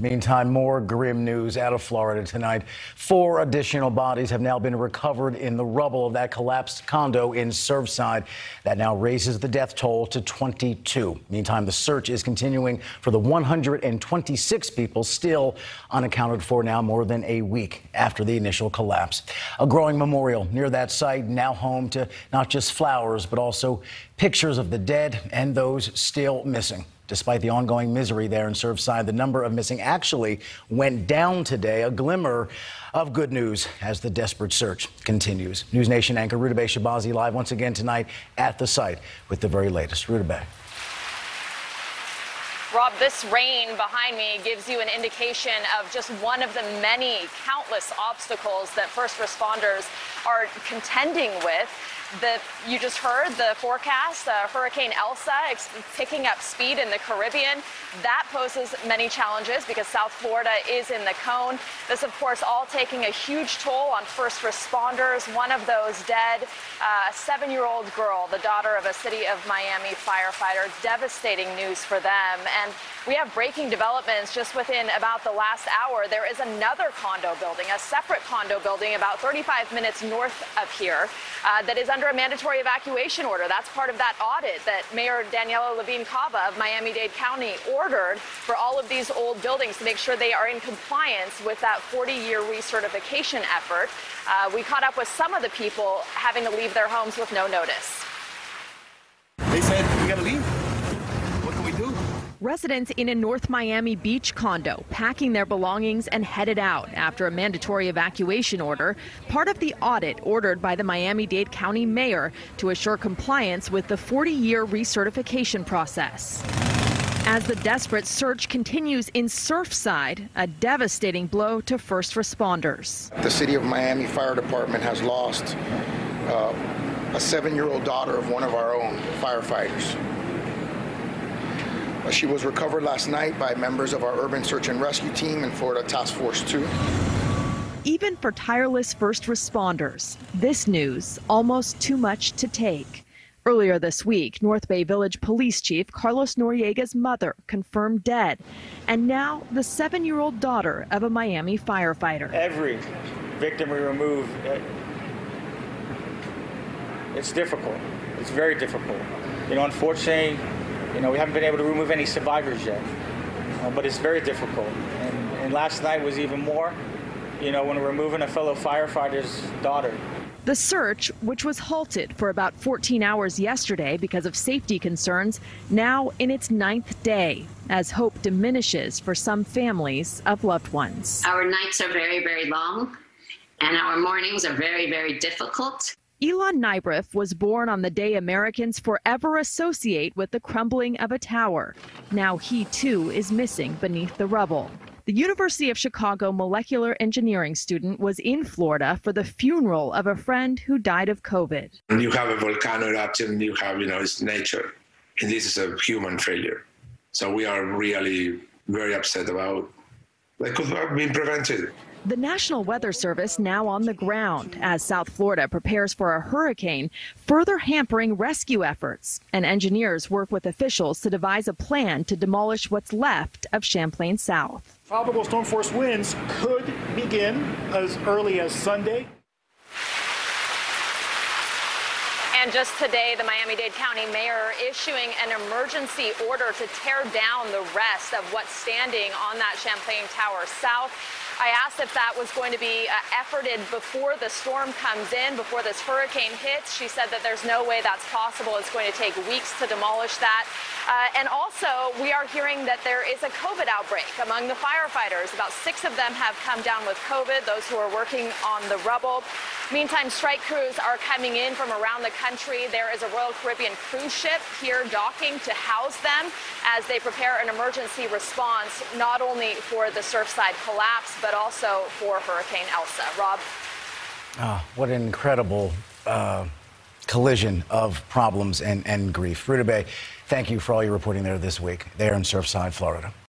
Meantime, more grim news out of Florida tonight. 4 additional bodies have now been recovered in the rubble of that collapsed condo in Surfside. That now raises the death toll to 22. Meantime, the search is continuing for the 126 people still unaccounted for now more than a week after the initial collapse. A growing memorial near that site, now home to not just flowers, but also pictures of the dead and those still missing. Despite the ongoing misery there in Surfside, the number of missing actually went down today. A glimmer of good news as the desperate search continues. News Nation anchor Rudabeh Shabazi live once again tonight at the site with the very latest. Rudabeh. Rob, this rain behind me gives you an indication of just one of the many countless obstacles that first responders are contending with. You just heard the forecast, Hurricane Elsa picking up speed in the Caribbean. That poses many challenges because South Florida is in the cone. This, of course, all taking a huge toll on first responders. One of those dead, a 7-year-old girl, the daughter of a City of Miami firefighter. Devastating news for them. And we have breaking developments just within about the last hour. There is another condo building, a separate condo building about 35 minutes north of here that is under a mandatory evacuation order. That's part of that audit that Mayor Daniela Levine Cava of Miami-Dade County ordered for all of these old buildings to make sure they are in compliance with that 40-year recertification effort. We caught up with some of the people having to leave their homes with no notice. They said, we gotta leave. What can we do? Residents in a North Miami Beach condo packing their belongings and headed out after a mandatory evacuation order, part of the audit ordered by the Miami-Dade County mayor to assure compliance with the 40-year recertification process. As the desperate search continues in Surfside, a devastating blow to first responders. The City of Miami Fire Department has lost a 7-year-old daughter of one of our own firefighters. She was recovered last night by members of our Urban Search and Rescue Team and Florida Task Force 2. Even for tireless first responders, this news almost too much to take. Earlier this week, North Bay Village Police Chief Carlos Noriega's mother confirmed dead, and now the 7-year-old daughter of a Miami firefighter. Every victim we remove, it's difficult. It's very difficult. Unfortunately, we haven't been able to remove any survivors yet, but it's very difficult. And last night was even more, when we're removing a fellow firefighter's daughter. The search, which was halted for about 14 hours yesterday because of safety concerns, now in its 9th day, as hope diminishes for some families of loved ones. Our nights are very, very long, and our mornings are very, very difficult. Elon Nybriff was born on the day Americans forever associate with the crumbling of a tower. Now he, too, is missing beneath the rubble. The University of Chicago molecular engineering student was in Florida for the funeral of a friend who died of COVID. You have a volcano eruption, you have, it's nature. And this is a human failure. So we are really very upset about that could have been prevented. The National Weather Service now on the ground as South Florida prepares for a hurricane, further hampering rescue efforts. And engineers work with officials to devise a plan to demolish what's left of Champlain South. Probable storm force winds could begin as early as Sunday. And just today, the Miami-Dade County mayor issuing an emergency order to tear down the rest of what's standing on that Champlain Tower South. I asked if that was going to be efforted before the storm comes in, before this hurricane hits. She said that there's no way that's possible. It's going to take weeks to demolish that. And also, we are hearing that there is a COVID outbreak among the firefighters. About 6 of them have come down with COVID, those who are working on the rubble. Meantime, strike crews are coming in from around the country. There is a Royal Caribbean cruise ship here docking to house them as they prepare an emergency response, not only for the Surfside collapse, but also for Hurricane Elsa. Rob? What an incredible collision of problems and grief. Rudabeh, thank you for all your reporting there this week, there in Surfside, Florida.